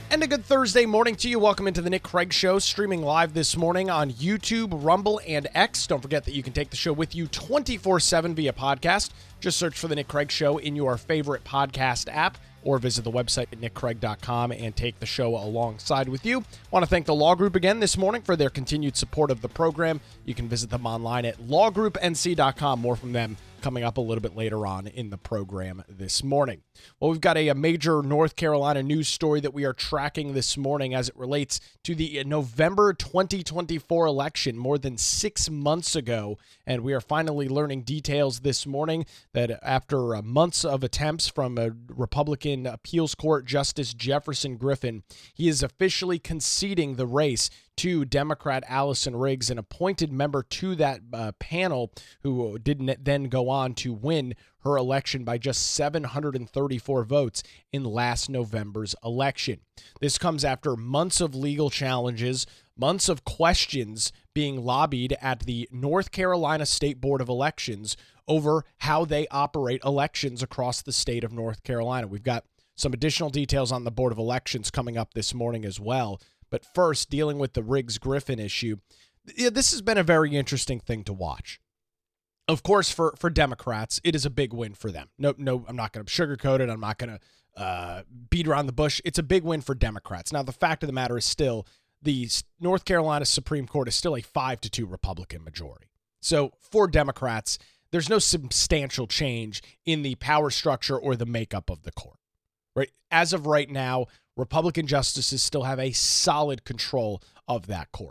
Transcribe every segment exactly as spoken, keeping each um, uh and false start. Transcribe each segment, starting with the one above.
And a good Thursday morning to you. Welcome into the Nick Craig Show, streaming live this morning on YouTube, Rumble, and X. Don't forget that you can take the show with you twenty-four seven via podcast. Just search for the Nick Craig Show in your favorite podcast app, or visit the website at nick craig dot com and take the show alongside with you. Want to thank the Law Group again this morning for their continued support of the program. You can visit them online at law group n c dot com. More from them coming up a little bit later on in the program this morning. Well, we've got a, a major North Carolina news story that we are tracking this morning as it relates to the November twenty twenty-four election more than six months ago. And we are finally learning details this morning that after uh, months of attempts from a Republican appeals court Justice Jefferson Griffin, he is officially conceding the race to Democrat Allison Riggs, an appointed member to that uh, panel who didn't then go on to win her election by just seven hundred thirty-four votes in last November's election. This comes after months of legal challenges, months of questions being lobbied at the North Carolina State Board of Elections over how they operate elections across the state of North Carolina. We've got some additional details on the Board of Elections coming up this morning as well. But first, dealing with the Riggs-Griffin issue, this has been a very interesting thing to watch. Of course, for, for Democrats, it is a big win for them. No, no, I'm not going to sugarcoat it. I'm not going to uh, beat around the bush. It's a big win for Democrats. Now, the fact of the matter is still the North Carolina Supreme Court is still a five to two Republican majority. So for Democrats, there's no substantial change in the power structure or the makeup of the court. Right? As of right now, Republican justices still have a solid control of that court.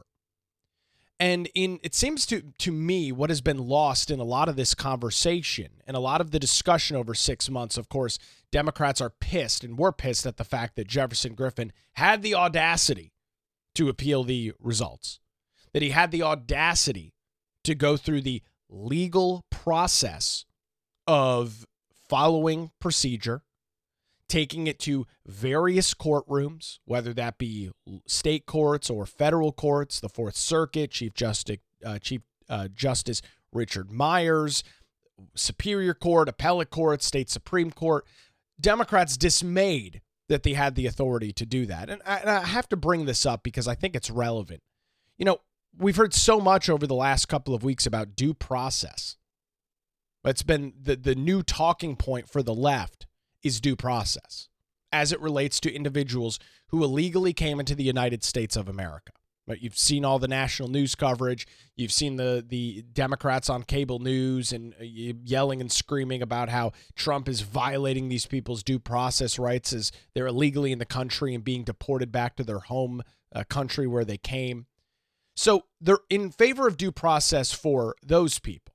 And in it seems to, to me what has been lost in a lot of this conversation and a lot of the discussion over six months, of course, Democrats are pissed and were pissed at the fact that Jefferson Griffin had the audacity to appeal the results, that he had the audacity to go through the legal process of following procedure, taking it to various courtrooms, whether that be state courts or federal courts, the Fourth Circuit, Chief Justice, uh, Chief uh, Justice Richard Myers, Superior Court, Appellate Court, State Supreme Court. Democrats dismayed that they had the authority to do that. And I, and I have to bring this up because I think it's relevant. You know, we've heard so much over the last couple of weeks about due process. It's been the, the new talking point for the left is due process as it relates to individuals who illegally came into the United States of America. Right? You've seen all the national news coverage. You've seen the the Democrats on cable news and yelling and screaming about how Trump is violating these people's due process rights as they're illegally in the country and being deported back to their home uh, country where they came. So they're in favor of due process for those people.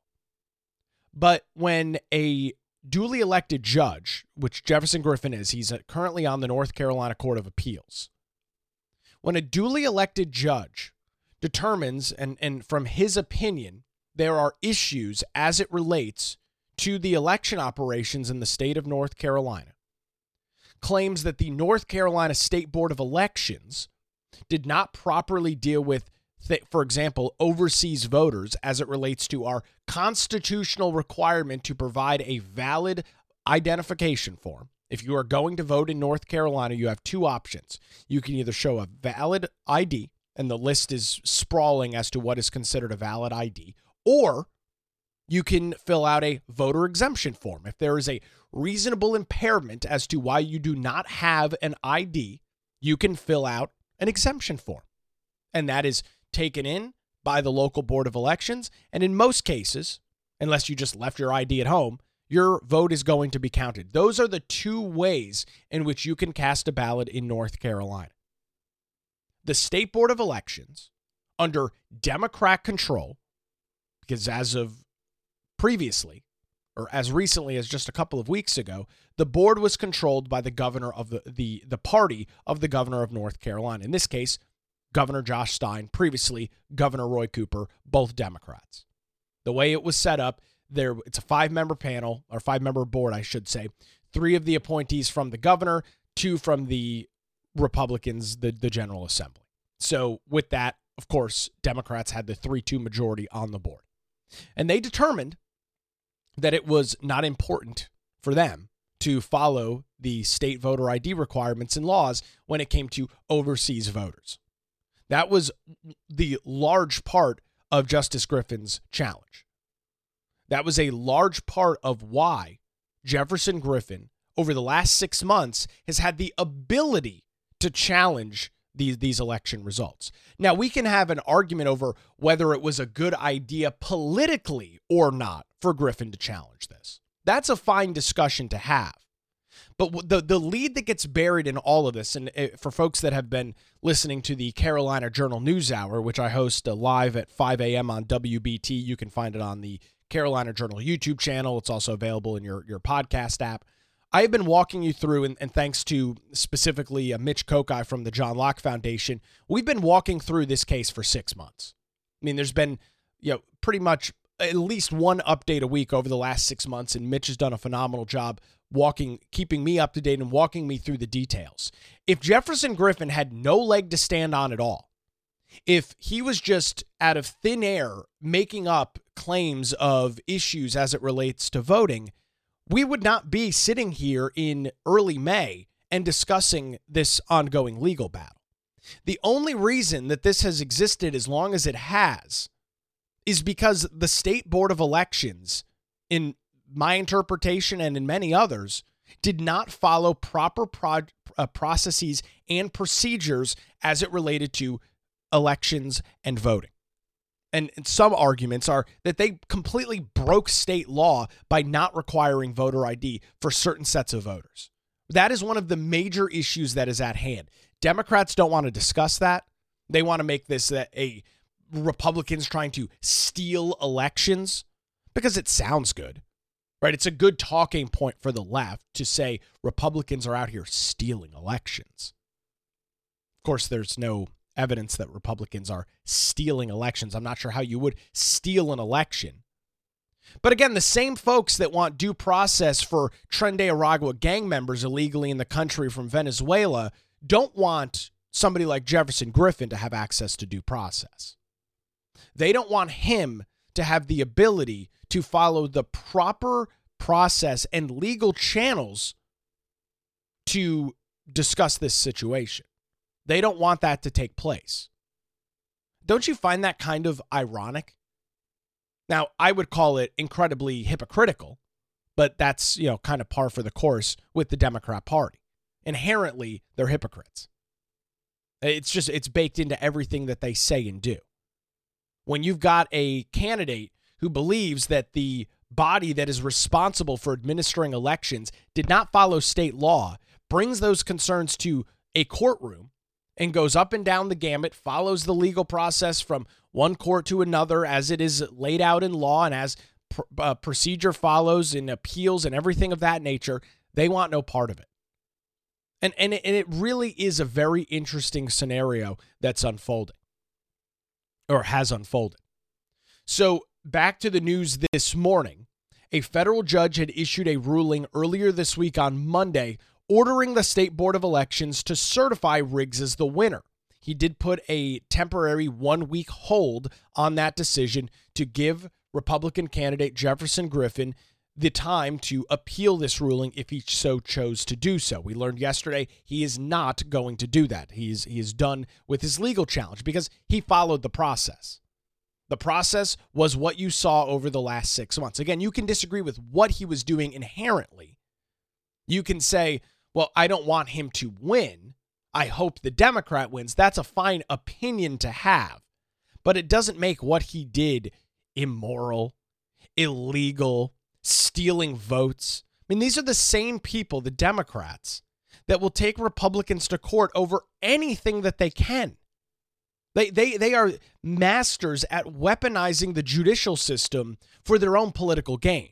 But when a duly elected judge, which Jefferson Griffin is, he's currently on the North Carolina Court of Appeals. When a duly elected judge determines, and, and from his opinion, there are issues as it relates to the election operations in the state of North Carolina, claims that the North Carolina State Board of Elections did not properly deal with, th- for example, overseas voters as it relates to our constitutional requirement to provide a valid identification form. If you are going to vote in North Carolina, you have two options. You can either show a valid I D, and the list is sprawling as to what is considered a valid I D, or you can fill out a voter exemption form. If there is a reasonable impairment as to why you do not have an I D, you can fill out an exemption form. And that is taken in by the local board of elections. And in most cases, unless you just left your I D at home, your vote is going to be counted. Those are the two ways in which you can cast a ballot in North Carolina. The State Board of Elections, under Democrat control, because as of previously, or as recently as just a couple of weeks ago, the board was controlled by the governor of the, the, the party of the governor of North Carolina. In this case, Governor Josh Stein, previously Governor Roy Cooper, both Democrats. The way it was set up, there it's a five-member panel, or five-member board, I should say. Three of the appointees from the governor, two from the Republicans, the, the General Assembly. So with that, of course, Democrats had the three two majority on the board. And they determined that it was not important for them to follow the state voter I D requirements and laws when it came to overseas voters. That was the large part of Justice Griffin's challenge. That was a large part of why Jefferson Griffin, over the last six months, has had the ability to challenge these, these election results. Now, we can have an argument over whether it was a good idea politically or not for Griffin to challenge this. That's a fine discussion to have. But the, the lead that gets buried in all of this, and for folks that have been listening to the Carolina Journal News Hour, which I host live at five a.m. on W B T, you can find it on the Carolina Journal YouTube channel. It's also available in your, your podcast app. I have been walking you through, and, and thanks to specifically uh, Mitch Kokai from the John Locke Foundation, we've been walking through this case for six months. I mean, there's been, you know, pretty much at least one update a week over the last six months, and Mitch has done a phenomenal job walking, keeping me up to date and walking me through the details. If Jefferson Griffin had no leg to stand on at all, if he was just out of thin air making up claims of issues as it relates to voting, we would not be sitting here in early May and discussing this ongoing legal battle. The only reason that this has existed as long as it has is because the State Board of Elections, in my interpretation and in many others, did not follow proper pro- uh, processes and procedures as it related to elections and voting. And, and some arguments are that they completely broke state law by not requiring voter I D for certain sets of voters. That is one of the major issues that is at hand. Democrats don't want to discuss that. They want to make this a, a Republicans trying to steal elections because it sounds good, right? It's a good talking point for the left to say Republicans are out here stealing elections. Of course, there's no evidence that Republicans are stealing elections. I'm not sure how you would steal an election. But again, the same folks that want due process for Tren de Aragua gang members illegally in the country from Venezuela don't want somebody like Jefferson Griffin to have access to due process. They don't want him to have the ability to follow the proper process and legal channels to discuss this situation. They don't want that to take place. Don't you find that kind of ironic? Now, I would call it incredibly hypocritical, but that's, you know, kind of par for the course with the Democrat Party. Inherently, they're hypocrites. It's just, it's baked into everything that they say and do. When you've got a candidate who believes that the body that is responsible for administering elections did not follow state law, brings those concerns to a courtroom, and goes up and down the gamut, follows the legal process from one court to another as it is laid out in law and as pr- uh, procedure follows in appeals and everything of that nature, they want no part of it. And, and, it, and it really is a very interesting scenario that's unfolding, or has unfolded. So back to the news this morning, a federal judge had issued a ruling earlier this week on Monday ordering the State Board of Elections to certify Riggs as the winner. He did put a temporary one-week hold on that decision to give Republican candidate Jefferson Griffin the time to appeal this ruling if he so chose to do so. We learned yesterday he is not going to do that. He is, he is done with his legal challenge because he followed the process. The process was what you saw over the last six months. Again, you can disagree with what he was doing inherently. You can say, well, I don't want him to win. I hope the Democrat wins. That's a fine opinion to have. But it doesn't make what he did immoral, illegal, stealing votes. I mean, these are the same people, the Democrats, that will take Republicans to court over anything that they can. They, they, they are masters at weaponizing the judicial system for their own political gain.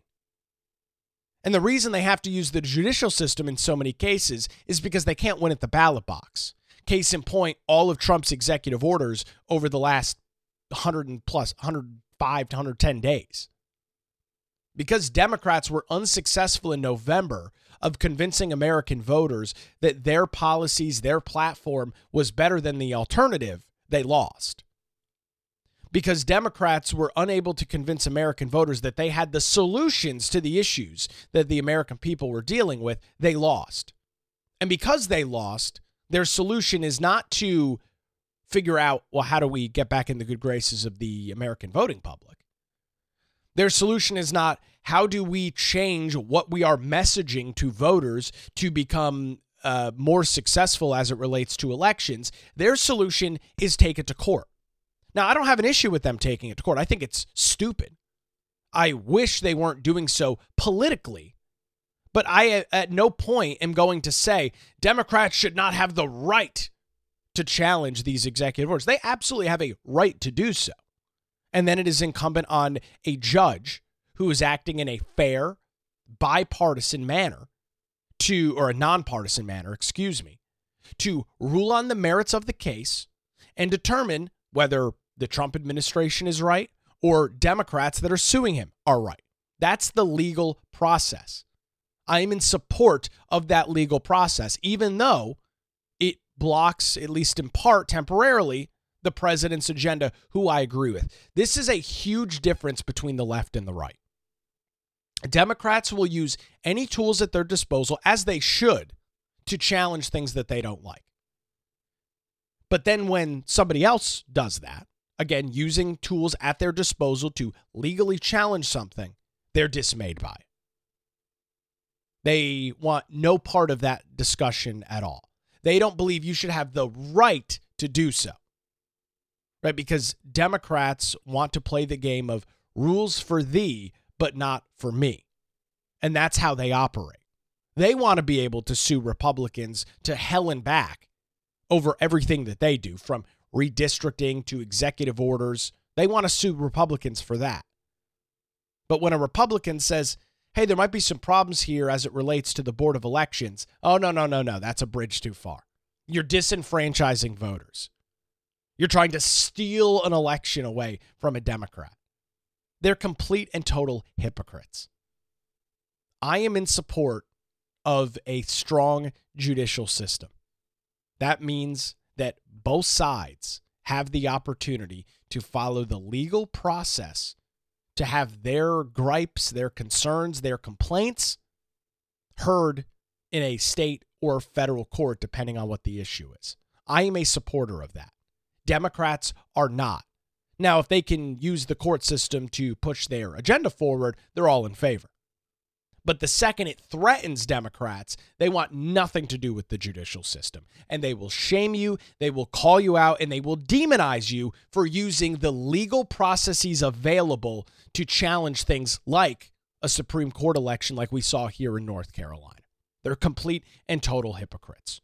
And the reason they have to use the judicial system in so many cases is because they can't win at the ballot box. Case in point, all of Trump's executive orders over the last one hundred plus, one hundred five to one hundred ten days. Because Democrats were unsuccessful in November of convincing American voters that their policies, their platform was better than the alternative, they lost. because Democrats were unable to convince American voters that they had the solutions to the issues that the American people were dealing with. They lost. And because they lost, their solution is not to figure out, well, how do we get back in the good graces of the American voting public? Their solution is not, how do we change what we are messaging to voters to become uh, more successful as it relates to elections. Their solution is take it to court. Now, I don't have an issue with them taking it to court. I think it's stupid. I wish they weren't doing so politically. But I, at no point, am going to say Democrats should not have the right to challenge these executive orders. They absolutely have a right to do so. And then it is incumbent on a judge who is acting in a fair, bipartisan manner to, or a nonpartisan manner, excuse me, to rule on the merits of the case and determine whether the Trump administration is right or Democrats that are suing him are right. That's the legal process. I am in support of that legal process, even though it blocks, at least in part temporarily, the president's agenda, who I agree with. This is a huge difference between the left and the right. Democrats will use any tools at their disposal, as they should, to challenge things that they don't like. But then when somebody else does that, again, using tools at their disposal to legally challenge something, they're dismayed by it. They want no part of that discussion at all. They don't believe you should have the right to do so, right? Because Democrats want to play the game of rules for thee, but not for me. And that's how they operate. They want to be able to sue Republicans to hell and back over everything that they do, from redistricting to executive orders. They want to sue Republicans for that. But when a Republican says, hey, there might be some problems here as it relates to the Board of Elections, oh, no, no, no, no, that's a bridge too far. You're disenfranchising voters. You're trying to steal an election away from a Democrat. They're complete and total hypocrites. I am in support of a strong judicial system. That means that both sides have the opportunity to follow the legal process to have their gripes, their concerns, their complaints heard in a state or federal court, depending on what the issue is. I am a supporter of that. Democrats are not. Now, if they can use the court system to push their agenda forward, they're all in favor. But the second it threatens Democrats, they want nothing to do with the judicial system. And they will shame you, they will call you out, and they will demonize you for using the legal processes available to challenge things like a Supreme Court election like we saw here in North Carolina. They're complete and total hypocrites.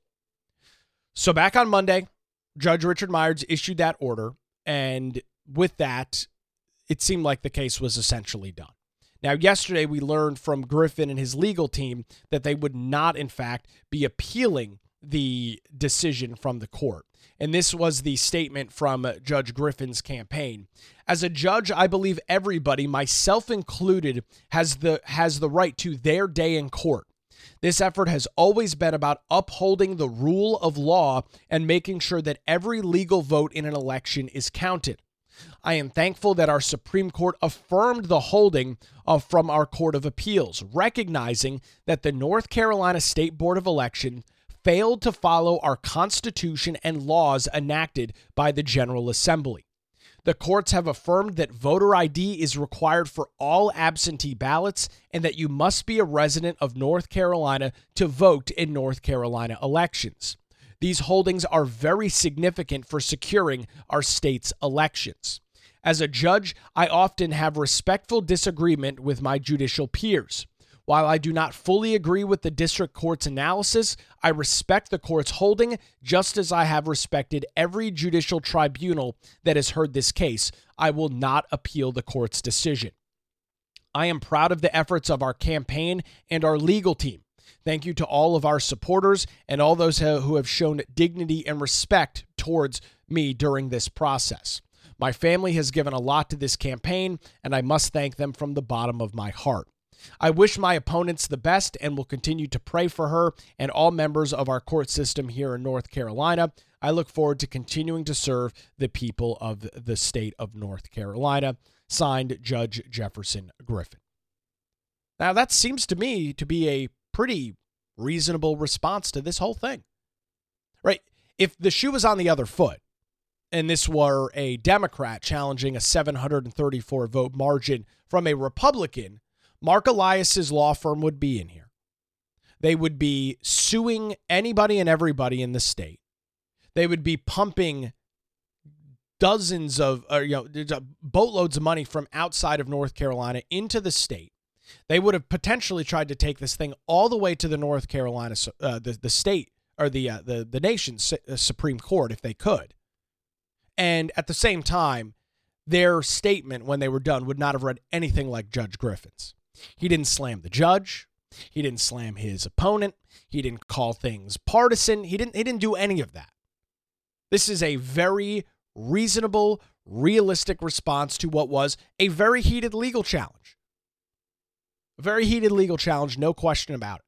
So back on Monday, Judge Richard Myers issued that order, and with that, it seemed like the case was essentially done. Now, yesterday we learned from Griffin and his legal team that they would not, in fact, be appealing the decision from the court. And this was the statement from Judge Griffin's campaign. As a judge, I believe everybody, myself included, has the has the right to their day in court. This effort has always been about upholding the rule of law and making sure that every legal vote in an election is counted. I am thankful that our Supreme Court affirmed the holding of from our Court of Appeals, recognizing that the North Carolina State Board of Election failed to follow our Constitution and laws enacted by the General Assembly. The courts have affirmed that voter I D is required for all absentee ballots and that you must be a resident of North Carolina to vote in North Carolina elections. These holdings are very significant for securing our state's elections. As a judge, I often have respectful disagreement with my judicial peers. While I do not fully agree with the district court's analysis, I respect the court's holding just as I have respected every judicial tribunal that has heard this case. I will not appeal the court's decision. I am proud of the efforts of our campaign and our legal team. Thank you to all of our supporters and all those who have shown dignity and respect towards me during this process. My family has given a lot to this campaign, and I must thank them from the bottom of my heart. I wish my opponents the best and will continue to pray for her and all members of our court system here in North Carolina. I look forward to continuing to serve the people of the state of North Carolina. Signed, Judge Jefferson Griffin. Now, that seems to me to be a pretty reasonable response to this whole thing, right? If the shoe was on the other foot and this were a Democrat challenging a seven hundred thirty-four vote margin from a Republican, Mark Elias's law firm would be in here. They would be suing anybody and everybody in the state. They would be pumping dozens of, or, you know, boatloads of money from outside of North Carolina into the state. They would have potentially tried to take this thing all the way to the North Carolina, uh, the, the state, or the, uh, the, the nation's Supreme Court if they could. And at the same time, their statement when they were done would not have read anything like Judge Griffin's. He didn't slam the judge. He didn't slam his opponent. He didn't call things partisan. He didn't, he didn't do any of that. This is a very reasonable, realistic response to what was a very heated legal challenge. A very heated legal challenge, no question about it.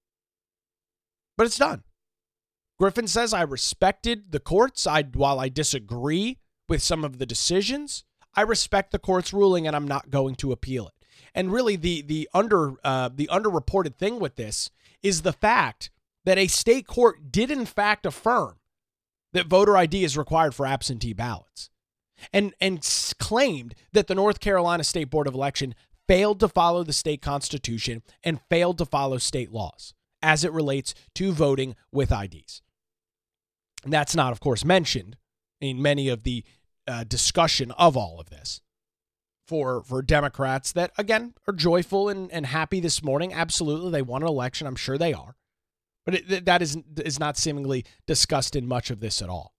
But it's done. Griffin says, I respected the courts. I, while I disagree with some of the decisions, I respect the court's ruling and I'm not going to appeal it. And really the the under uh, the underreported thing with this is the fact that a state court did in fact affirm that voter I D is required for absentee ballots, and and claimed that the North Carolina State Board of Election failed to follow the state constitution and failed to follow state laws as it relates to voting with I Ds. And that's not, of course, mentioned in many of the uh, discussion of all of this. For, for Democrats that, again, are joyful and, and happy this morning. Absolutely, they won an election. I'm sure they are. But it, that is, is not seemingly discussed in much of this at all.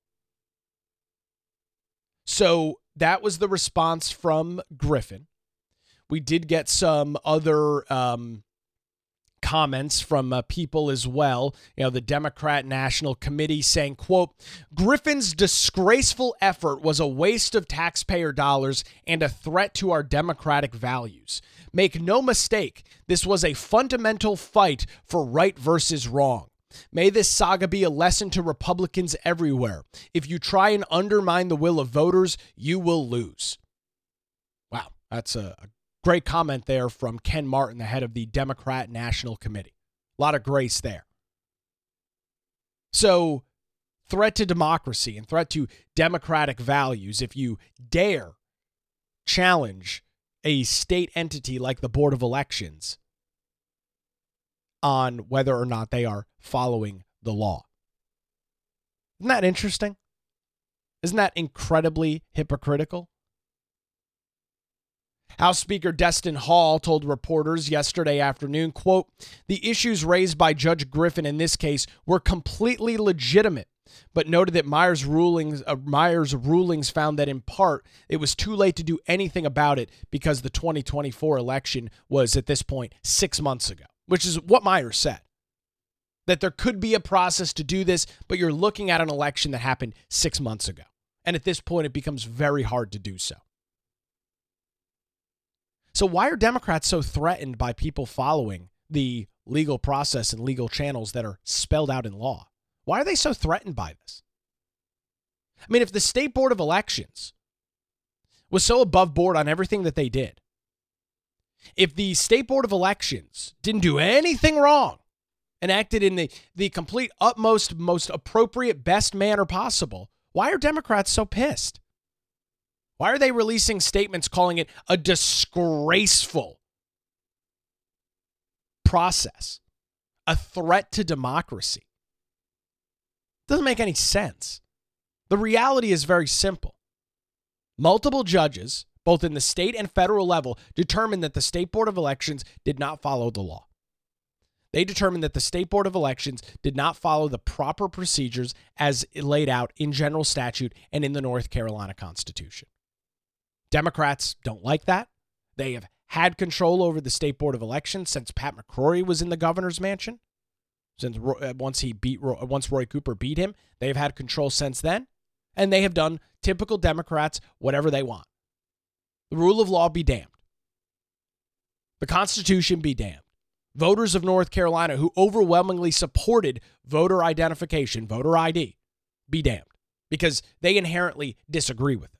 So that was the response from Griffin. We did get some other um, comments from uh, people as well. You know, the Democrat National Committee saying, quote, Griffin's disgraceful effort was a waste of taxpayer dollars and a threat to our democratic values. Make no mistake, this was a fundamental fight for right versus wrong. May this saga be a lesson to Republicans everywhere. If you try and undermine the will of voters, you will lose. Wow, that's a, a great comment there from Ken Martin, the head of the Democrat National Committee. A lot of grace there. So, threat to democracy and threat to democratic values if you dare challenge a state entity like the Board of Elections on whether or not they are following the law. Isn't that interesting? Isn't that incredibly hypocritical? House Speaker Destin Hall told reporters yesterday afternoon, quote, the issues raised by Judge Griffin in this case were completely legitimate, but noted that Myers' rulings, uh, Myers' rulings found that in part it was too late to do anything about it because the twenty twenty-four election was at this point six months ago, which is what Myers said. That there could be a process to do this, but you're looking at an election that happened six months ago. And at this point, it becomes very hard to do so. So why are Democrats so threatened by people following the legal process and legal channels that are spelled out in law? Why are they so threatened by this? I mean, if the State Board of Elections was so above board on everything that they did, if the State Board of Elections didn't do anything wrong and acted in the, the complete utmost, most appropriate, best manner possible, why are Democrats so pissed? Why are they releasing statements calling it a disgraceful process, a threat to democracy? Doesn't make any sense. The reality is very simple. Multiple judges, both in the state and federal level, determined that the State Board of Elections did not follow the law. They determined that the State Board of Elections did not follow the proper procedures as laid out in general statute and in the North Carolina Constitution. Democrats don't like that. They have had control over the State Board of Elections since Pat McCrory was in the governor's mansion. Since once he beat once Roy Cooper beat him, they've had control since then, and they have done typical Democrats whatever they want. The rule of law be damned. The Constitution be damned. Voters of North Carolina who overwhelmingly supported voter identification, voter I D, be damned, because they inherently disagree with it.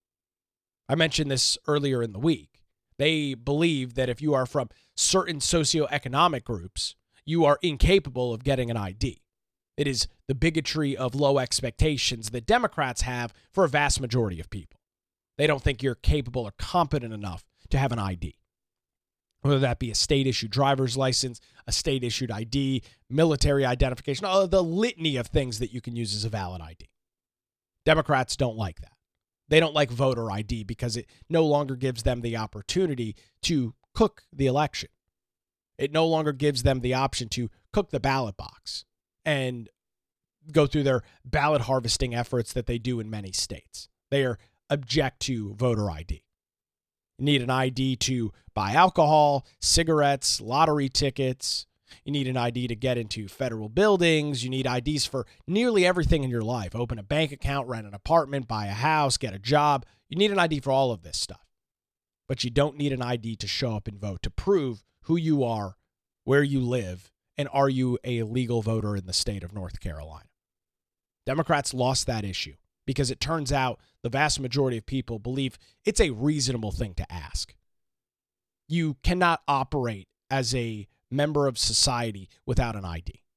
I mentioned this earlier in the week. They believe that if you are from certain socioeconomic groups, you are incapable of getting an I D. It is the bigotry of low expectations that Democrats have for a vast majority of people. They don't think you're capable or competent enough to have an I D. Whether that be a state-issued driver's license, a state-issued I D, military identification, all the litany of things that you can use as a valid I D. Democrats don't like that. They don't like voter I D because it no longer gives them the opportunity to cook the election. It no longer gives them the option to cook the ballot box and go through their ballot harvesting efforts that they do in many states. They are object to voter I D. You need an I D to buy alcohol, cigarettes, lottery tickets. You need an I D to get into federal buildings. You need I Ds for nearly everything in your life. Open a bank account, rent an apartment, buy a house, get a job. You need an I D for all of this stuff. But you don't need an I D to show up and vote, to prove who you are, where you live, and are you a legal voter in the state of North Carolina. Democrats lost that issue because it turns out the vast majority of people believe it's a reasonable thing to ask. You cannot operate as a member of society without an I D.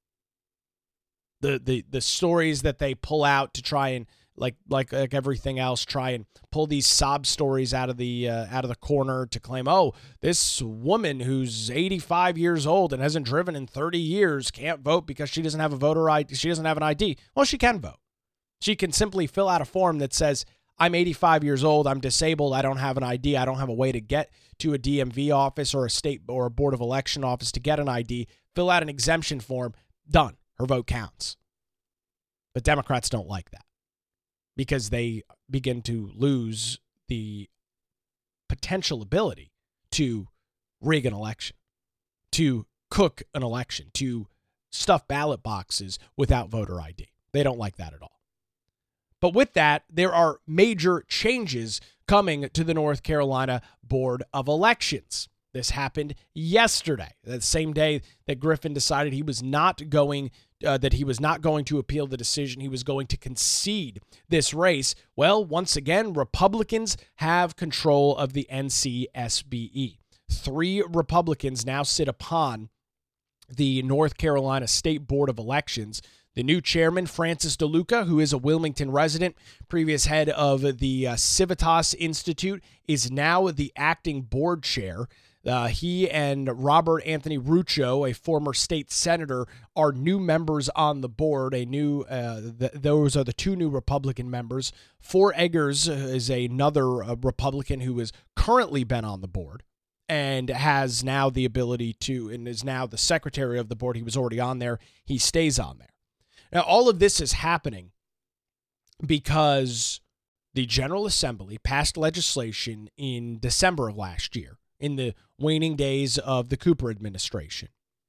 The the the stories that they pull out to try and like like like everything else, try and pull these sob stories out of the uh, out of the corner to claim, oh, this woman who's eighty-five years old and hasn't driven in thirty years can't vote because she doesn't have a voter I D. She doesn't have an I D. Well, she can vote. She can simply fill out a form that says, I'm eighty-five years old, I'm disabled, I don't have an I D, I don't have a way to get to a D M V office or a state or a board of election office to get an I D, fill out an exemption form, done. Her vote counts. But Democrats don't like that because they begin to lose the potential ability to rig an election, to cook an election, to stuff ballot boxes without voter I D. They don't like that at all. But with that, there are major changes coming to the North Carolina Board of Elections. This happened yesterday, the same day that Griffin decided he was not going uh, that he was not going to appeal the decision. He was going to concede this race. Well, once again, Republicans have control of the N C S B E. Three Republicans now sit upon the North Carolina State Board of Elections. The new chairman, Francis DeLuca, who is a Wilmington resident, previous head of the uh, Civitas Institute, is now the acting board chair. Uh, he and Robert Anthony Rucho, a former state senator, are new members on the board. A new, uh, th- those are the two new Republican members. Four Eggers is another uh, Republican who has currently been on the board and has now the ability to, and is now the secretary of the board. He was already on there. He stays on there. Now, all of this is happening because the General Assembly passed legislation in December of last year, in the waning days of the Cooper administration,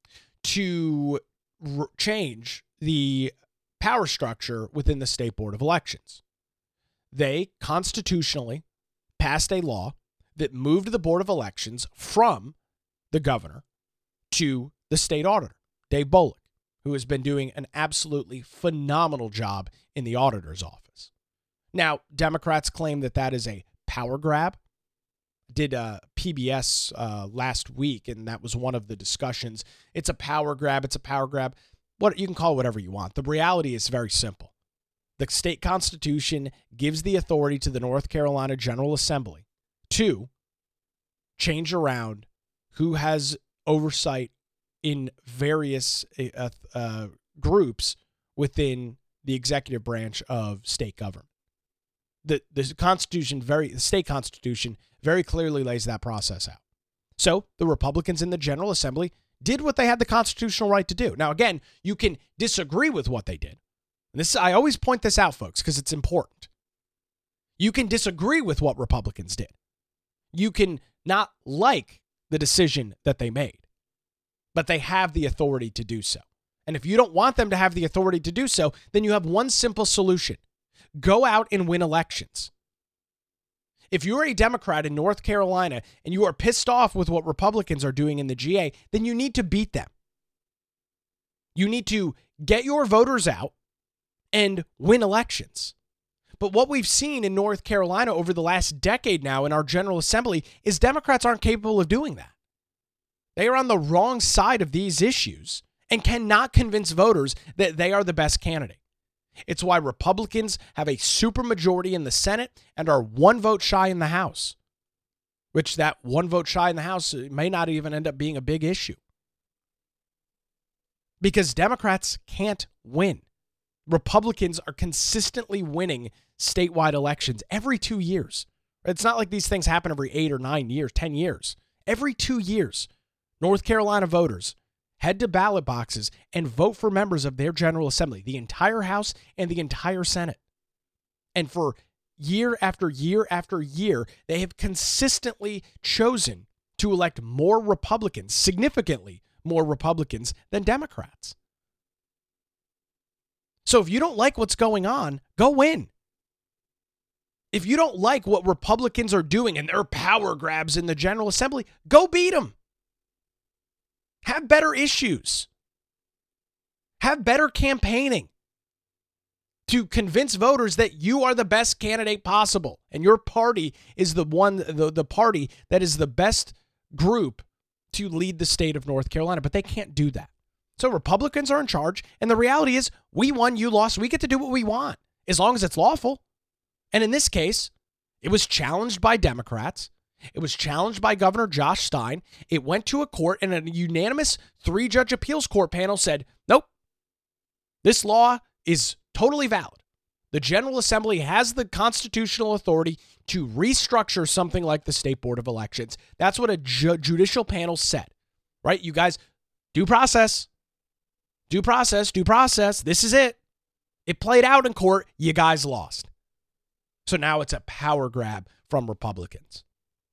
to r- change the power structure within the State Board of Elections. They constitutionally passed a law that moved the Board of Elections from the governor to the state auditor, Dave Bollick, who has been doing an absolutely phenomenal job in the auditor's office. Now, Democrats claim that that is a power grab. Did uh, P B S uh, last week, and that was one of the discussions. It's a power grab. It's a power grab. What you can call it whatever you want. The reality is very simple. The state constitution gives the authority to the North Carolina General Assembly to change around who has oversight in various uh, uh, groups within the executive branch of state government. The the Constitution, very the state Constitution, very clearly lays that process out. So the Republicans in the General Assembly did what they had the constitutional right to do. Now, again, you can disagree with what they did. And this I always point this out, folks, because it's important. You can disagree with what Republicans did. You can not like the decision that they made, but they have the authority to do so. And if you don't want them to have the authority to do so, then you have one simple solution. Go out and win elections. If you're a Democrat in North Carolina and you are pissed off with what Republicans are doing in the G A, then you need to beat them. You need to get your voters out and win elections. But what we've seen in North Carolina over the last decade now in our General Assembly is Democrats aren't capable of doing that. They are on the wrong side of these issues and cannot convince voters that they are the best candidate. It's why Republicans have a supermajority in the Senate and are one vote shy in the House, which that one vote shy in the House may not even end up being a big issue. Because Democrats can't win. Republicans are consistently winning statewide elections every two years. It's not like these things happen every eight or nine years, ten years. Every two years, North Carolina voters head to ballot boxes and vote for members of their General Assembly, the entire House and the entire Senate. And for year after year after year, they have consistently chosen to elect more Republicans, significantly more Republicans than Democrats. So if you don't like what's going on, go win. If you don't like what Republicans are doing and their power grabs in the General Assembly, go beat them. Have better issues. Have better campaigning to convince voters that you are the best candidate possible and your party is the one, the, the party that is the best group to lead the state of North Carolina. But they can't do that. So Republicans are in charge, and the reality is we won, you lost. We get to do what we want as long as it's lawful. And in this case, it was challenged by Democrats. It was challenged by Governor Josh Stein. It went to a court, and a unanimous three-judge appeals court panel said, nope, this law is totally valid. The General Assembly has the constitutional authority to restructure something like the State Board of Elections. That's what a ju- judicial panel said, right? You guys, due process, due process, due process. This is it. It played out in court. You guys lost. So now it's a power grab from Republicans.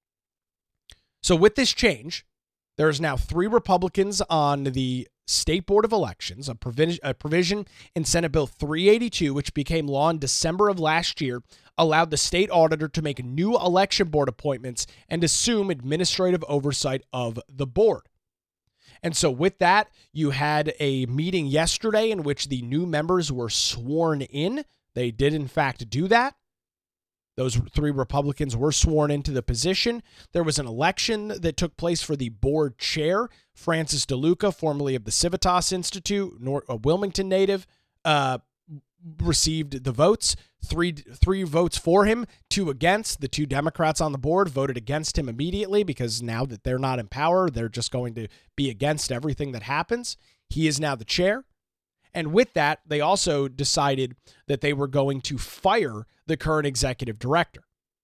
So with this change, there's now three Republicans on the State Board of Elections. A provision, a provision in Senate Bill three eighty-two, which became law in December of last year, allowed the state auditor to make new election board appointments and assume administrative oversight of the board. And so with that, you had a meeting yesterday in which the new members were sworn in. They did, in fact, do that. Those three Republicans were sworn into the position. There was an election that took place for the board chair. Francis DeLuca, formerly of the Civitas Institute, a Wilmington native, uh, received the votes. Three three votes for him, two against. The two Democrats on the board voted against him immediately because now that they're not in power, they're just going to be against everything that happens. He is now the chair. And with that, they also decided that they were going to fire the current executive director.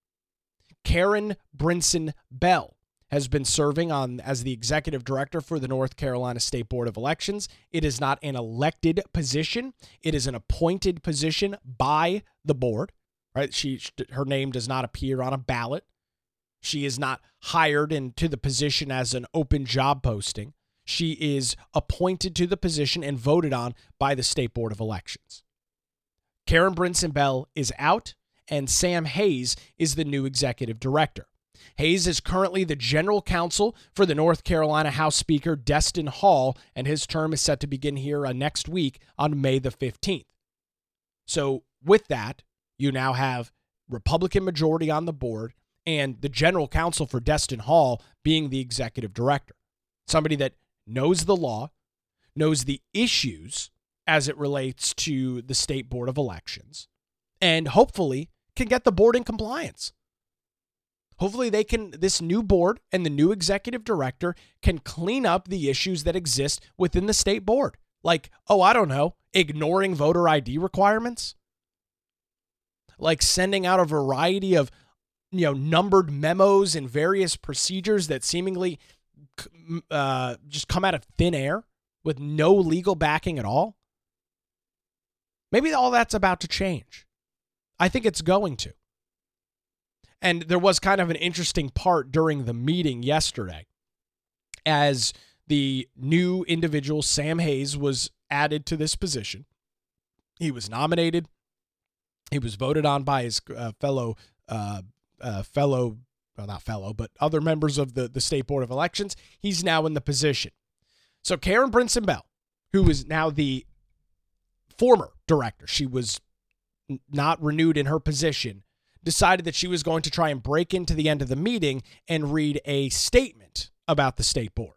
Karen Brinson Bell has been serving on as the executive director for the North Carolina State Board of Elections. It is not an elected position. It is an appointed position by the board, right? She, her name does not appear on a ballot. She is not hired into the position as an open job posting. She is appointed to the position and voted on by the State Board of Elections. Karen Brinson Bell is out, and Sam Hayes is the new executive director. Hayes is currently the general counsel for the North Carolina House Speaker Destin Hall, and his term is set to begin here uh, next week on May the fifteenth. So with that, you now have Republican majority on the board and the general counsel for Destin Hall being the executive director. Somebody that knows the law, knows the issues as it relates to the State Board of Elections, and hopefully can get the board in compliance. Hopefully they can, this new board and the new executive director can clean up the issues that exist within the state board. Like, oh, I don't know, ignoring voter I D requirements, like sending out a variety of, you know, numbered memos and various procedures that seemingly uh, just come out of thin air with no legal backing at all. Maybe all that's about to change. I think it's going to. And there was kind of an interesting part during the meeting yesterday as the new individual, Sam Hayes, was added to this position. He was nominated. He was voted on by his uh, fellow uh, uh, fellow, well, not fellow, but other members of the, the State Board of Elections. He's now in the position. So Karen Brinson Bell, who is now the former director, she was not renewed in her position, decided that she was going to try and break into the end of the meeting and read a statement about the state board.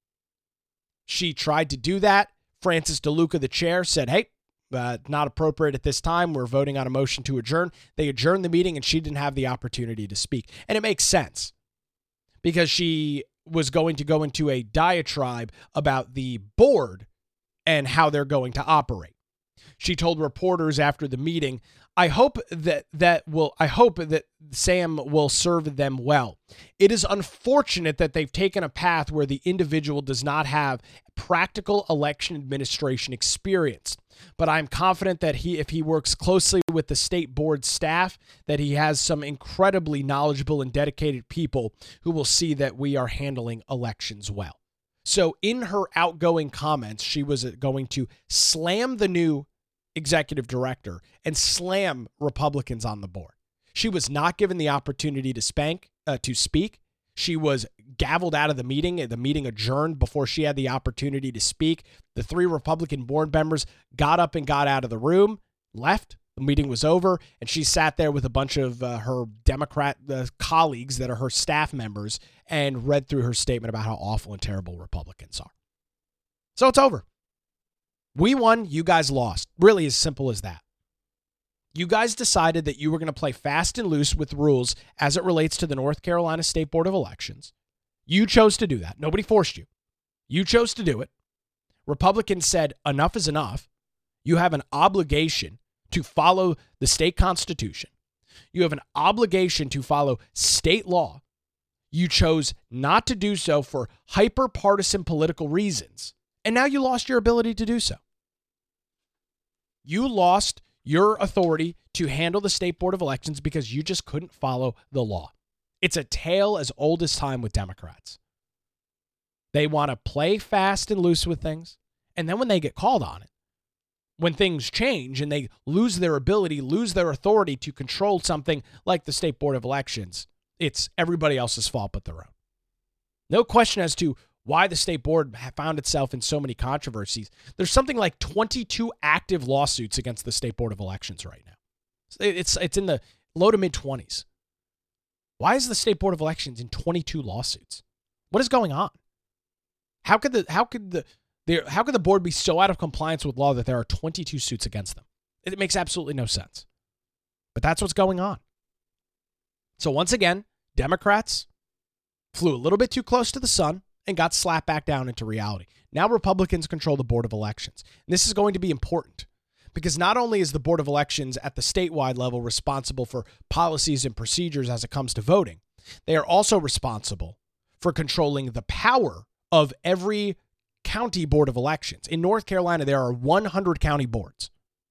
She tried to do that. Francis DeLuca, the chair, said, hey, uh, not appropriate at this time. We're voting on a motion to adjourn. They adjourned the meeting, and she didn't have the opportunity to speak. And it makes sense because she was going to go into a diatribe about the board and how they're going to operate. She told reporters after the meeting, I hope that that will I hope that Sam will serve them well. It is unfortunate that they've taken a path where the individual does not have practical election administration experience. But I'm confident that he if he works closely with the state board staff, that he has some incredibly knowledgeable and dedicated people who will see that we are handling elections well. So in her outgoing comments, she was going to slam the new executive director and slam Republicans on the board. She was not given the opportunity to spank uh, to speak. She was gavelled out of the meeting. The meeting adjourned before she had the opportunity to speak. The three Republican board members got up and got out of the room, left. The meeting was over, and she sat there with a bunch of uh, her Democrat uh, colleagues that are her staff members and read through her statement about how awful and terrible Republicans are. So it's over. We won, you guys lost. Really as simple as that. You guys decided that you were going to play fast and loose with rules as it relates to the North Carolina State Board of Elections. You chose to do that. Nobody forced you. You chose to do it. Republicans said, enough is enough. You have an obligation to follow the state constitution. You have an obligation to follow state law. You chose not to do so for hyper-partisan political reasons. And now you lost your ability to do so. You lost your authority to handle the State Board of Elections because you just couldn't follow the law. It's a tale as old as time with Democrats. They want to play fast and loose with things, and then when they get called on it, when things change and they lose their ability, lose their authority to control something like the State Board of Elections, it's everybody else's fault but their own. No question as to why the state board found itself in so many controversies. There's something like twenty-two active lawsuits against the State Board of Elections right now. It's it's in the low to mid-twenties. Why is the State Board of Elections in twenty-two lawsuits? What is going on? How could the how could the there how could the board be so out of compliance with law that there are twenty-two suits against them? It makes absolutely no sense. But that's what's going on. So once again, Democrats flew a little bit too close to the sun and got slapped back down into reality. Now Republicans control the Board of Elections. And this is going to be important because not only is the Board of Elections at the statewide level responsible for policies and procedures as it comes to voting, they are also responsible for controlling the power of every county board of elections. In North Carolina, there are one hundred county boards.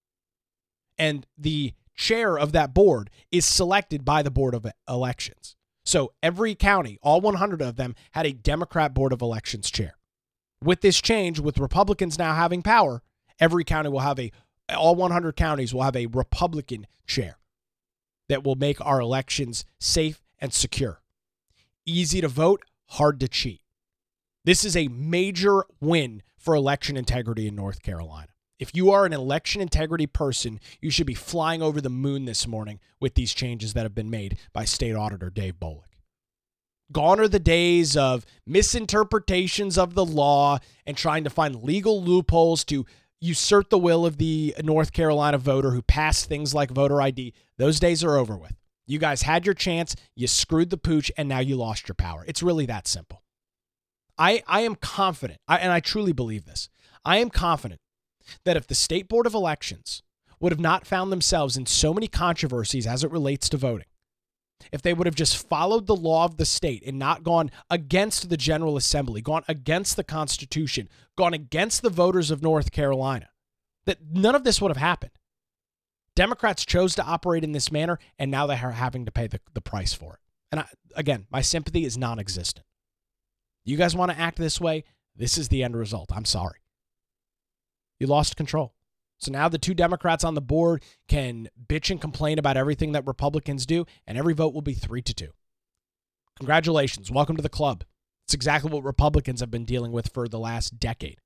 And the chair of that board is selected by the Board of Elections. So every county, all one hundred of them, had a Democrat Board of Elections chair. With this change, with Republicans now having power, every county will have a, all one hundred counties will have a Republican chair that will make our elections safe and secure. Easy to vote, hard to cheat. This is a major win for election integrity in North Carolina. If you are an election integrity person, you should be flying over the moon this morning with these changes that have been made by State Auditor Dave Bolick. Gone are the days of misinterpretations of the law and trying to find legal loopholes to usurp the will of the North Carolina voter who passed things like voter I D. Those days are over with. You guys had your chance, you screwed the pooch, and now you lost your power. It's really that simple. I, I am confident, I, and I truly believe this, I am confident that if the State Board of Elections would have not found themselves in so many controversies as it relates to voting, if they would have just followed the law of the state and not gone against the General Assembly, gone against the Constitution, gone against the voters of North Carolina, that none of this would have happened. Democrats chose to operate in this manner, and now they are having to pay the, the price for it. And I, again, my sympathy is non-existent. You guys want to act this way? This is the end result. I'm sorry. You lost control. So now the two Democrats on the board can bitch and complain about everything that Republicans do, and every vote will be three to two. Congratulations. Welcome to the club. It's exactly what Republicans have been dealing with for the last decade.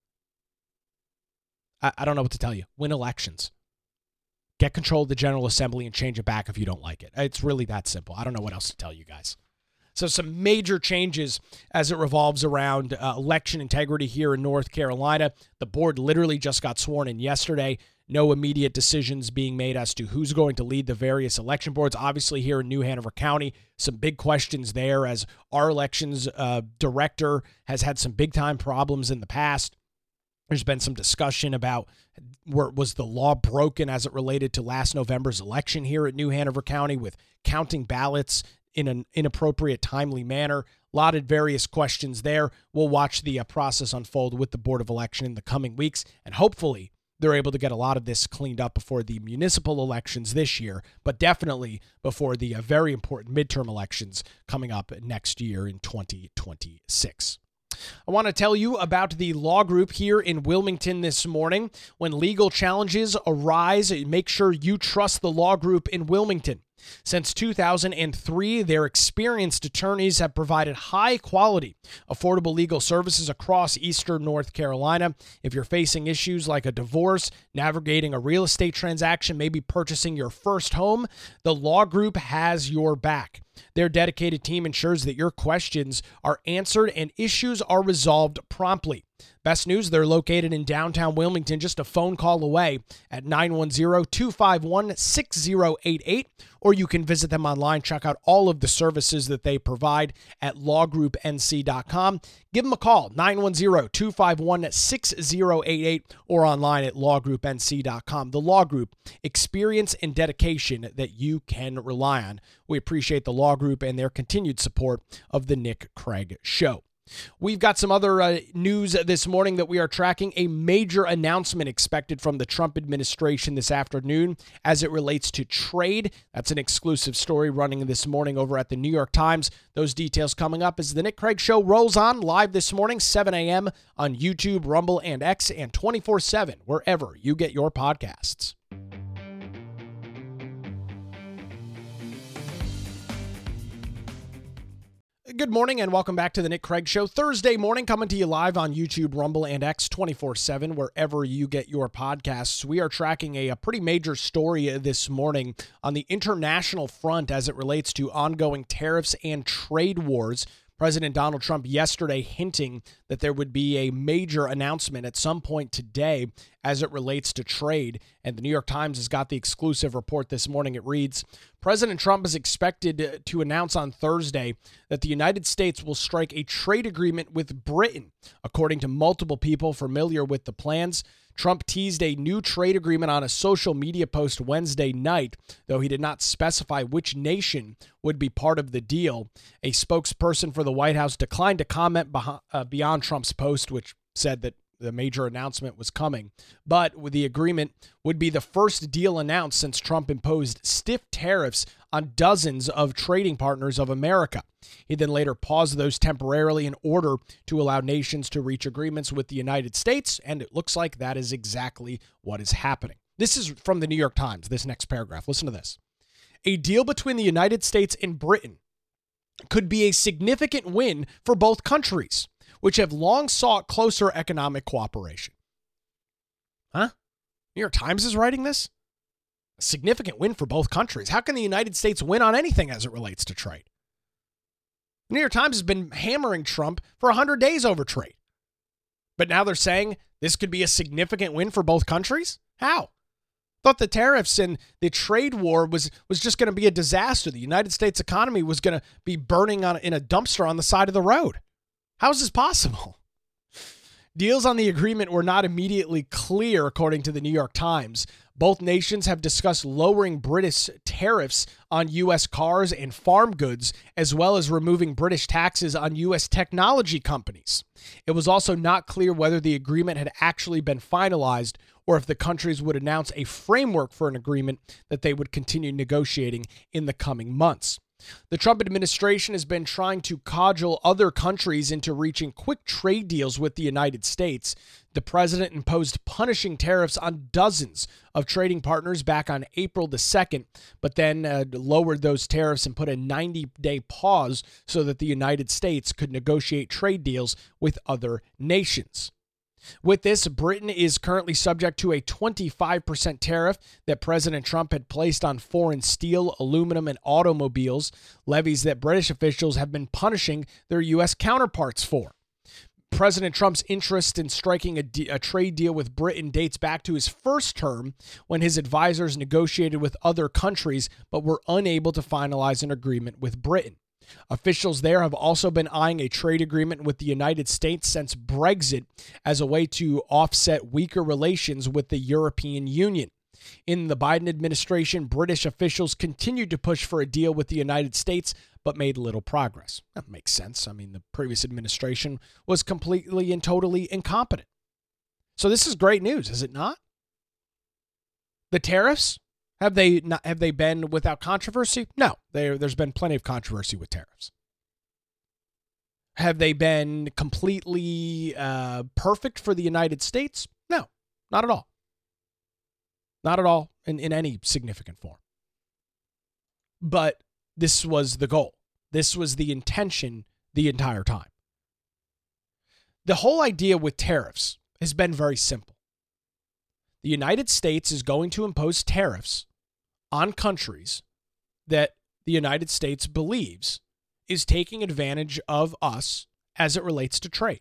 I, I don't know what to tell you. Win elections. Get control of the General Assembly and change it back if you don't like it. It's really that simple. I don't know what else to tell you guys. So some major changes as it revolves around uh, election integrity here in North Carolina. The board literally just got sworn in yesterday. No immediate decisions being made as to who's going to lead the various election boards. Obviously here in New Hanover County, some big questions there as our elections uh, director has had some big time problems in the past. There's been some discussion about where was the law broken as it related to last November's election here at New Hanover County with counting ballots in an inappropriate, timely manner. A lot of various questions there. We'll watch the uh, process unfold with the Board of Election in the coming weeks, and hopefully they're able to get a lot of this cleaned up before the municipal elections this year, but definitely before the uh, very important midterm elections coming up next year in twenty twenty-six. I want to tell you about the law group here in Wilmington this morning. When legal challenges arise, make sure you trust the law group in Wilmington. Since two thousand three, their experienced attorneys have provided high-quality, affordable legal services across eastern North Carolina. If you're facing issues like a divorce, navigating a real estate transaction, maybe purchasing your first home, the law group has your back. Their dedicated team ensures that your questions are answered and issues are resolved promptly. Best news, they're located in downtown Wilmington, just a phone call away at nine one zero, two five one, six zero eight eight, or you can visit them online, check out all of the services that they provide at law group n c dot com. Give them a call, nine one zero, two five one, six zero eight eight, or online at law group n c dot com. The Law Group, experience and dedication that you can rely on. We appreciate the Law Group and their continued support of the Nick Craig Show. We've got some other uh, news this morning that we are tracking. A major announcement expected from the Trump administration this afternoon as it relates to trade. That's an exclusive story running this morning over at the New York Times. Those details coming up as the Nick Craig Show rolls on live this morning, seven a.m. on YouTube, Rumble, and X, and twenty-four seven wherever you get your podcasts. Good morning and welcome back to the Nick Craig Show. Thursday morning, coming to you live on YouTube, Rumble, and X twenty-four seven, wherever you get your podcasts. We are tracking a, a pretty major story this morning on the international front as it relates to ongoing tariffs and trade wars. President Donald Trump yesterday hinting that there would be a major announcement at some point today as it relates to trade. And the New York Times has got the exclusive report this morning. It reads, President Trump is expected to announce on Thursday that the United States will strike a trade agreement with Britain. According to multiple people familiar with the plans, Trump teased a new trade agreement on a social media post Wednesday night, though he did not specify which nation would be part of the deal. A spokesperson for the White House declined to comment beh- uh, beyond Trump's post, which said that the major announcement was coming. But with the agreement would be the first deal announced since Trump imposed stiff tariffs on dozens of trading partners of America. He then later paused those temporarily in order to allow nations to reach agreements with the United States, and it looks like that is exactly what is happening. This is from the New York Times, this next paragraph. Listen to this. A deal between the United States and Britain could be a significant win for both countries, which have long sought closer economic cooperation. Huh? New York Times is writing this? A significant win for both countries. How can the United States win on anything as it relates to trade? The New York Times has been hammering Trump for one hundred days over trade. But now they're saying this could be a significant win for both countries? How? Thought the tariffs and the trade war was, was just going to be a disaster. The United States economy was going to be burning on in a dumpster on the side of the road. How is this possible? Deals on the agreement were not immediately clear, according to the New York Times. Both nations have discussed lowering British tariffs on U S cars and farm goods, as well as removing British taxes on U S technology companies. It was also not clear whether the agreement had actually been finalized or if the countries would announce a framework for an agreement that they would continue negotiating in the coming months. The Trump administration has been trying to cajole other countries into reaching quick trade deals with the United States. The president imposed punishing tariffs on dozens of trading partners back on April the second, but then uh, lowered those tariffs and put a ninety-day pause so that the United States could negotiate trade deals with other nations. With this, Britain is currently subject to a twenty-five percent tariff that President Trump had placed on foreign steel, aluminum, and automobiles, levies that British officials have been punishing their U S counterparts for. President Trump's interest in striking a, de- a trade deal with Britain dates back to his first term when his advisors negotiated with other countries but were unable to finalize an agreement with Britain. Officials there have also been eyeing a trade agreement with the United States since Brexit as a way to offset weaker relations with the European Union. In the Biden administration, British officials continued to push for a deal with the United States, but made little progress. That makes sense. I mean, the previous administration was completely and totally incompetent. So this is great news, is it not? The tariffs? Have they not, have they been without controversy? No, there, there's been plenty of controversy with tariffs. Have they been completely uh, perfect for the United States? No, not at all. Not at all in, in any significant form. But this was the goal. This was the intention the entire time. The whole idea with tariffs has been very simple. The United States is going to impose tariffs on countries that the United States believes is taking advantage of us as it relates to trade.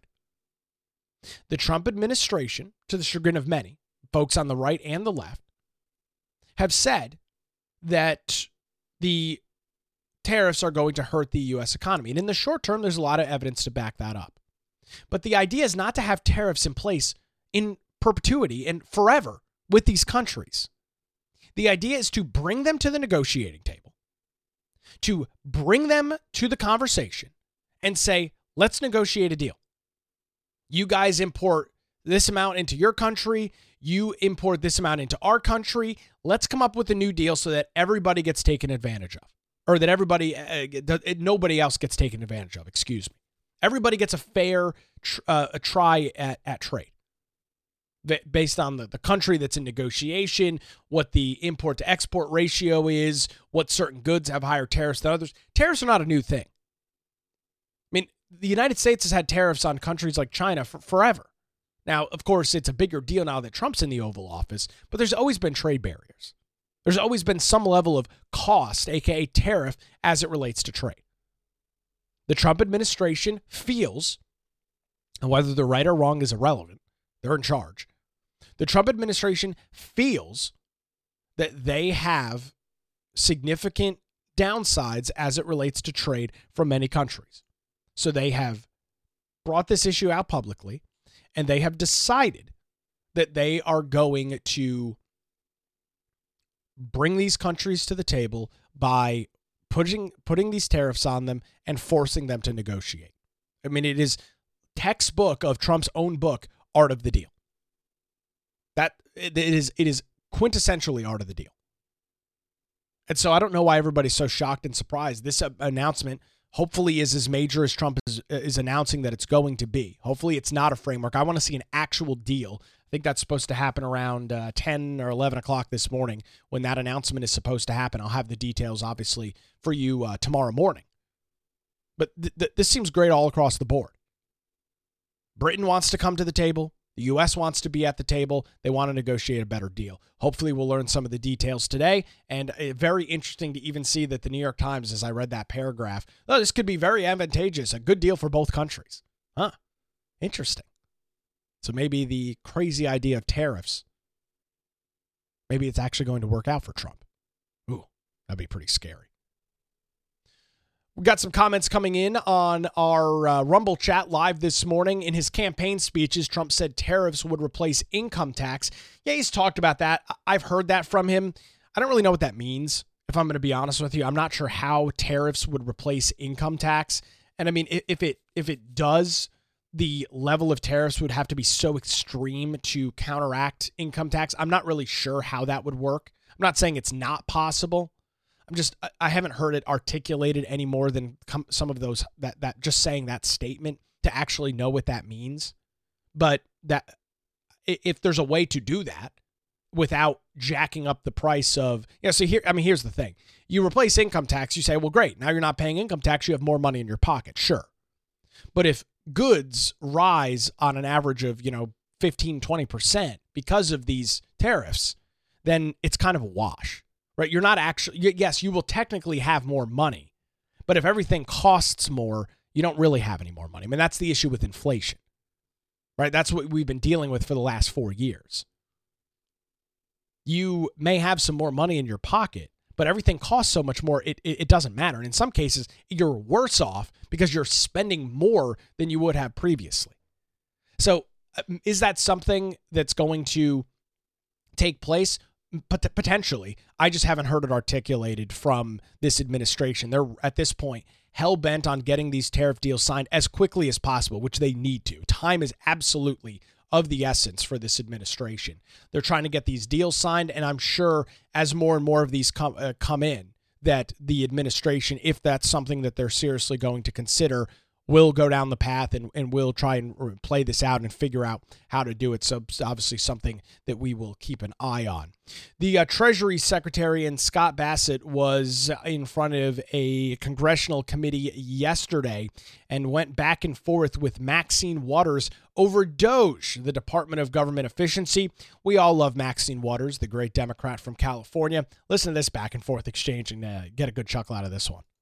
The Trump administration, to the chagrin of many, folks on the right and the left, have said that the tariffs are going to hurt the U S economy. And in the short term, there's a lot of evidence to back that up. But the idea is not to have tariffs in place in perpetuity and forever with these countries. The idea is to bring them to the negotiating table, to bring them to the conversation and say, let's negotiate a deal. You guys import this amount into your country. You import this amount into our country. Let's come up with a new deal so that everybody gets taken advantage of, or that everybody, uh, nobody else gets taken advantage of, excuse me. Everybody gets a fair tr- uh, a try at, at trade based on the, the country that's in negotiation, what the import to export ratio is, what certain goods have higher tariffs than others. Tariffs are not a new thing. I mean, the United States has had tariffs on countries like China for forever. Now, of course, it's a bigger deal now that Trump's in the Oval Office, but there's always been trade barriers. There's always been some level of cost, aka tariff, as it relates to trade. The Trump administration feels, and whether they're right or wrong is irrelevant, they're in charge. The Trump administration feels that they have significant downsides as it relates to trade from many countries. So they have brought this issue out publicly, and they have decided that they are going to bring these countries to the table by putting putting these tariffs on them and forcing them to negotiate. I mean, it is textbook of Trump's own book, Art of the Deal. That it is it is quintessentially art of the deal. And so I don't know why everybody's so shocked and surprised. This uh, announcement hopefully is as major as Trump is, is announcing that it's going to be. Hopefully it's not a framework. I want to see an actual deal. I think that's supposed to happen around uh, ten or eleven o'clock this morning when that announcement is supposed to happen. I'll have the details, obviously, for you uh, tomorrow morning. But th- th- this seems great all across the board. Britain wants to come to the table. The U S wants to be at the table. They want to negotiate a better deal. Hopefully we'll learn some of the details today. And uh, very interesting to even see that the New York Times, as I read that paragraph, oh, this could be very advantageous, a good deal for both countries. Huh. Interesting. So maybe the crazy idea of tariffs, maybe it's actually going to work out for Trump. Ooh, that'd be pretty scary. We've got some comments coming in on our uh, Rumble chat live this morning. In his campaign speeches, Trump said tariffs would replace income tax. Yeah, he's talked about that. I've heard that from him. I don't really know what that means, if I'm going to be honest with you. I'm not sure how tariffs would replace income tax. And I mean, if it if it does, the level of tariffs would have to be so extreme to counteract income tax. I'm not really sure how that would work. I'm not saying it's not possible. I'm just, I haven't heard it articulated any more than com- some of those, that, that just saying that statement to actually know what that means. But that if there's a way to do that without jacking up the price of, you know, so here, I mean, here's the thing. You replace income tax, you say, well, great. Now you're not paying income tax. You have more money in your pocket. Sure. But if goods rise on an average of, you know, fifteen, twenty percent because of these tariffs, then it's kind of a wash, right? You're not actually, yes, you will technically have more money, but if everything costs more, you don't really have any more money. I mean, that's the issue with inflation, right? That's what we've been dealing with for the last four years. You may have some more money in your pocket, but everything costs so much more, it, it, it doesn't matter. And in some cases, you're worse off because you're spending more than you would have previously. So is that something that's going to take place? Pot- potentially. I just haven't heard it articulated from this administration. They're, at this point, hell-bent on getting these tariff deals signed as quickly as possible, which they need to. Time is absolutely of the essence for this administration. They're trying to get these deals signed, and I'm sure as more and more of these come, uh, come in, that the administration, if that's something that they're seriously going to consider, will go down the path and, and will try and play this out and figure out how to do it. So it's obviously something that we will keep an eye on. The uh, Treasury Secretary and Scott Bassett was in front of a congressional committee yesterday and went back and forth with Maxine Waters over DOGE, the Department of Government Efficiency. We all love Maxine Waters, the great Democrat from California. Listen to this back and forth exchange and uh, get a good chuckle out of this one.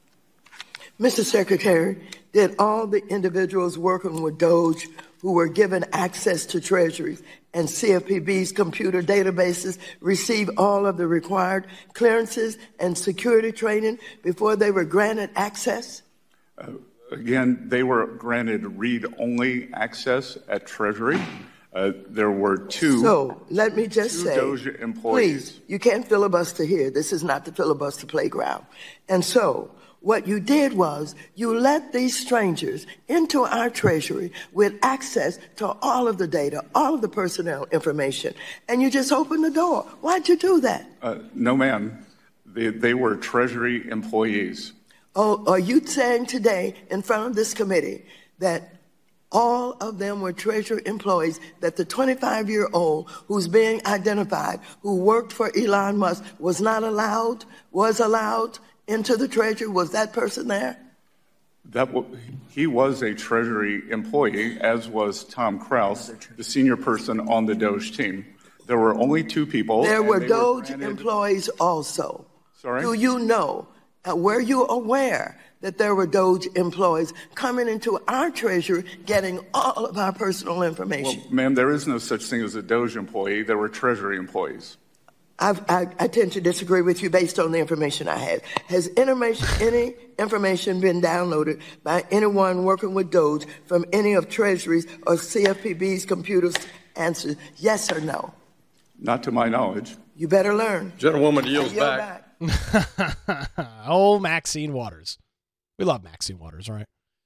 Mister Secretary, did all the individuals working with DOGE who were given access to Treasuries and C F P B's computer databases receive all of the required clearances and security training before they were granted access? Uh, again, they were granted read-only access at Treasury. Uh, there were two. So let me just say, DOGE employees. Please, you can't filibuster here. This is not the filibuster playground. And so what you did was you let these strangers into our Treasury with access to all of the data, all of the personnel information, and you just opened the door. Why'd you do that? Uh, no, ma'am. They, they were Treasury employees. Oh, are you saying today in front of this committee that all of them were Treasury employees, that the twenty-five-year-old who's being identified, who worked for Elon Musk, was not allowed, was allowed into the Treasury? Was that person there? That w- he was a Treasury employee, as was Tom Kraus, the senior person on the DOGE team. There were only two people. There were DOGE were granted... employees also. Sorry? Do you know, uh, were you aware that there were DOGE employees coming into our Treasury getting all of our personal information? Well, ma'am, there is no such thing as a DOGE employee. There were Treasury employees. I've, I, I tend to disagree with you based on the information I had. Has information, any information been downloaded by anyone working with DOGE from any of Treasury's or C F P B's computers? Answer yes or no. Not to my knowledge. You better learn. Gentlewoman yields back. back. Oh, Maxine Waters. We love Maxine Waters, right? At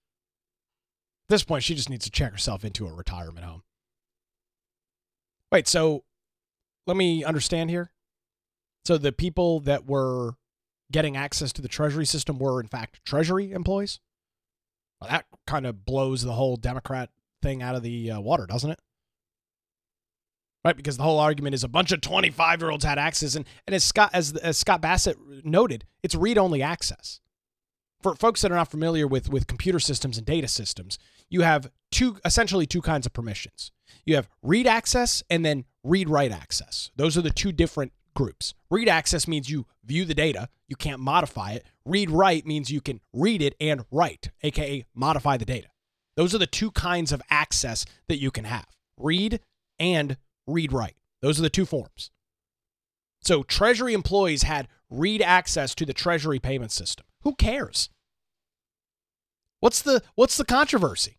this point, she just needs to check herself into a retirement home. Wait, so let me understand here. So the people that were getting access to the Treasury system were, in fact, Treasury employees? Well, that kind of blows the whole Democrat thing out of the uh, water, doesn't it? Right, because the whole argument is a bunch of twenty-five-year-olds had access, and, and as Scott as, as Scott Bassett noted, it's read-only access. For folks that are not familiar with, with computer systems and data systems, you have two essentially two kinds of permissions. You have read access and then read-write access. Those are the two different groups. Read access means you view the data, you can't modify it. Read-write means you can read it and write, aka modify the data. Those are the two kinds of access that you can have. Read and read-write. Those are the two forms. So Treasury employees had read access to the Treasury payment system. Who cares? What's the what's the controversy?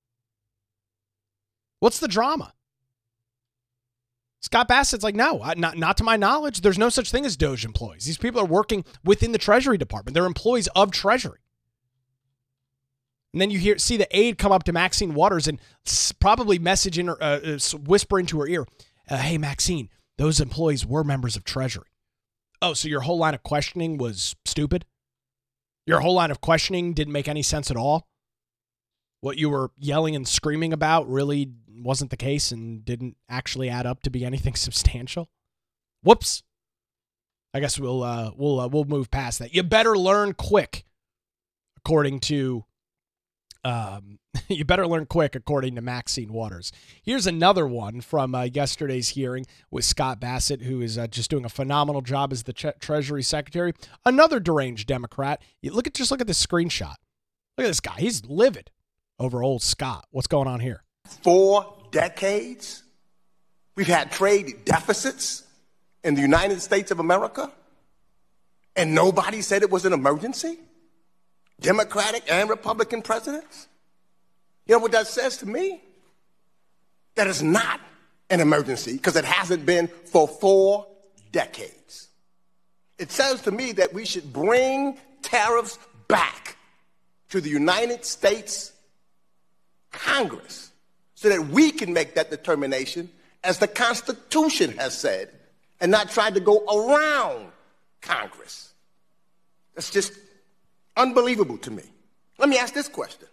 What's the drama? Scott Bassett's like, no, not, not to my knowledge. There's no such thing as DOGE employees. These people are working within the Treasury Department. They're employees of Treasury. And then you hear see the aide come up to Maxine Waters and probably message in her, uh, whisper into her ear, uh, hey, Maxine, those employees were members of Treasury. Oh, so your whole line of questioning was stupid? Your whole line of questioning didn't make any sense at all? What you were yelling and screaming about really wasn't the case and didn't actually add up to be anything substantial? Whoops. I guess we'll uh, we'll uh, we'll move past that. You better learn quick, according to um, you better learn quick, according to Maxine Waters. Here's another one from uh, yesterday's hearing with Scott Bassett, who is uh, just doing a phenomenal job as the tre- Treasury Secretary. Another deranged Democrat. You look at just look at this screenshot. Look at this guy. He's livid over old Scott. What's going on here? Four decades, we've had trade deficits in the United States of America, and nobody said it was an emergency? Democratic and Republican presidents? You know what that says to me? That it's not an emergency because it hasn't been for four decades. It says to me that we should bring tariffs back to the United States Congress so that we can make that determination as the Constitution has said and not try to go around Congress. That's just unbelievable to me. Let me ask this question.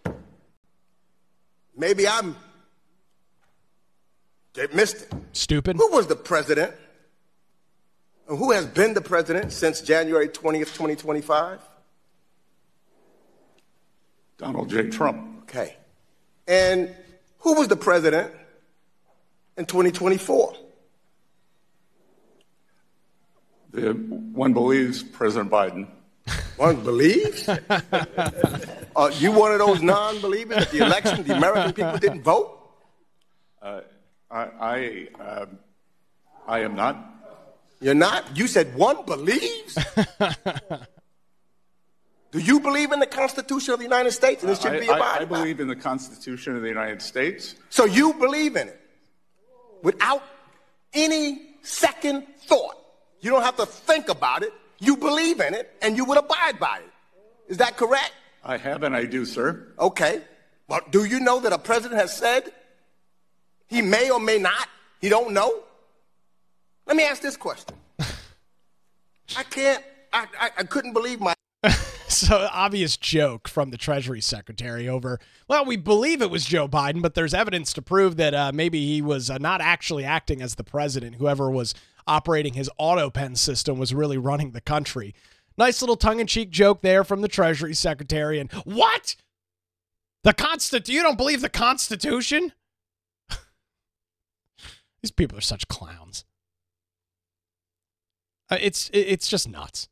Maybe I'm they missed it. Stupid. Who was the president? And who has been the president since January twentieth, twenty twenty-five? Donald J. Trump. Okay. And who was the president in twenty twenty-four? The, one believes President Biden. One believes? uh, you one of those non-believers that the election, the American people didn't vote? Uh, I, I, uh, I am not. You're not? You said one believes? Do you believe in the Constitution of the United States and it should I, be abided I, I by? believe in the Constitution of the United States. So you believe in it without any second thought. You don't have to think about it. You believe in it and you would abide by it. Is that correct? I have and I do, sir. Okay. But do you know that a president has said he may or may not? He don't know? Let me ask this question. I can't, I, I, I couldn't believe my... So obvious joke from the Treasury Secretary over, well, we believe it was Joe Biden, but there's evidence to prove that uh, maybe he was uh, not actually acting as the president. Whoever was operating his auto pen system was really running the country. Nice little tongue-in-cheek joke there from the Treasury Secretary. And what? The Constitution? You don't believe the Constitution? These people are such clowns. Uh, it's it's just nuts.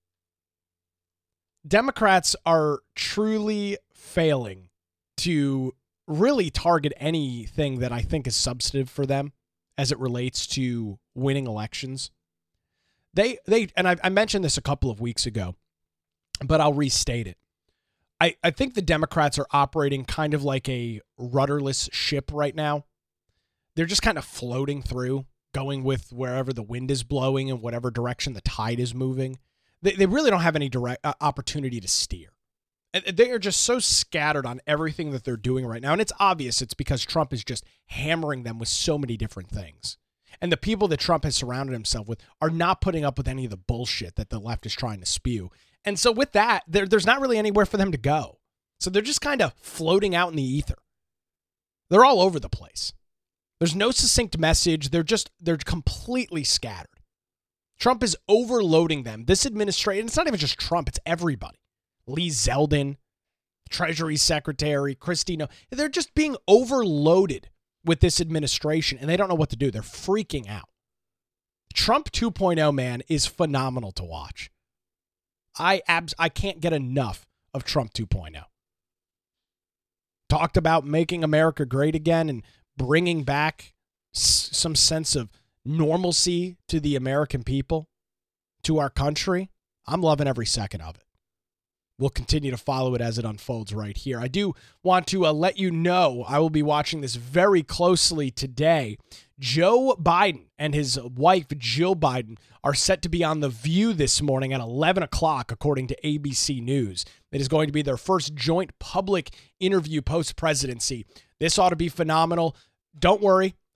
Democrats are truly failing to really target anything that I think is substantive for them as it relates to winning elections. They, they, and I, I mentioned this a couple of weeks ago, but I'll restate it. I, I think the Democrats are operating kind of like a rudderless ship right now. They're just kind of floating through, going with wherever the wind is blowing and whatever direction the tide is moving. They, they really don't have any direct uh, opportunity to steer. And they are just so scattered on everything that they're doing right now. And it's obvious it's because Trump is just hammering them with so many different things. And the people that Trump has surrounded himself with are not putting up with any of the bullshit that the left is trying to spew. And so with that, there, there's not really anywhere for them to go. So they're just kind of floating out in the ether. They're all over the place. There's no succinct message. They're just, they're completely scattered. Trump is overloading them. This administration, it's not even just Trump, it's everybody. Lee Zeldin, Treasury Secretary, Christina, they're just being overloaded with this administration, and they don't know what to do. They're freaking out. Trump two point oh, man, is phenomenal to watch. I abs- I can't get enough of Trump two point oh. Talked about making America great again and bringing back s- some sense of normalcy to the American people, to our country. I'm loving every second of it. We'll continue to follow it as it unfolds right here. I do want to uh, let you know I will be watching this very closely today. Joe Biden and his wife, Jill Biden, are set to be on The View this morning at eleven o'clock, according to A B C News. It is going to be their first joint public interview post-presidency. This ought to be phenomenal. Don't worry.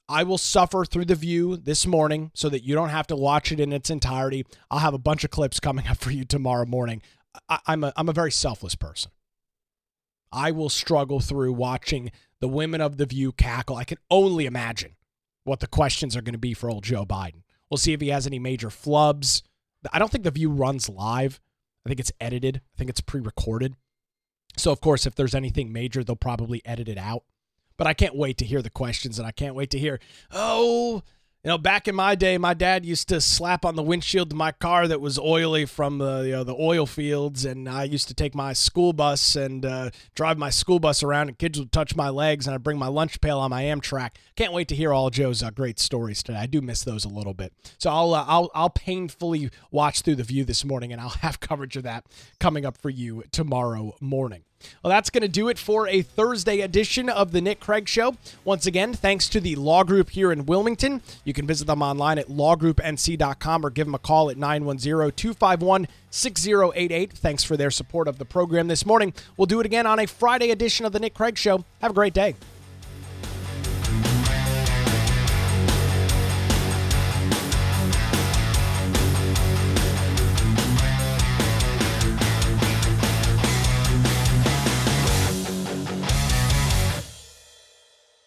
I will suffer through The View this morning so that you don't have to watch it in its entirety. I'll have a bunch of clips coming up for you tomorrow morning. I, I'm a I'm a very selfless person. I will struggle through watching the women of The View cackle. I can only imagine what the questions are going to be for old Joe Biden. We'll see if he has any major flubs. I don't think The View runs live. I think it's edited. I think it's pre-recorded. So, of course, if there's anything major, they'll probably edit it out. But I can't wait to hear the questions, and I can't wait to hear, oh, you know, back in my day, my dad used to slap on the windshield of my car that was oily from the, you know, the oil fields, and I used to take my school bus and uh, drive my school bus around, and kids would touch my legs, and I'd bring my lunch pail on my Amtrak. Can't wait to hear all Joe's uh, great stories today. I do miss those a little bit. So I'll, uh, I'll, I'll painfully watch through The View this morning, and I'll have coverage of that coming up for you tomorrow morning. Well, that's going to do it for a Thursday edition of the Nick Craig Show. Once again, thanks to the Law Group here in Wilmington. You can visit them online at law group n c dot com or give them a call at nine one zero, two five one, six zero eight eight. Thanks for their support of the program this morning. We'll do it again on a Friday edition of the Nick Craig Show. Have a great day.